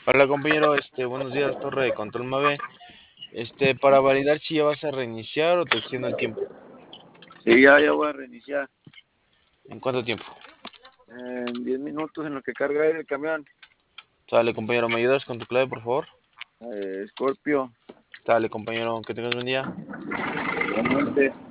Hola compañero, buenos días, Torre de Control Mave. Para validar si ya vas a reiniciar o te extiendo el tiempo. Sí, ya voy a reiniciar. ¿En cuánto tiempo? En 10 minutos en lo que carga el camión. Dale compañero, ¿me ayudas con tu clave, por favor? Scorpio, Dale compañero, que tengas buen día. realmente.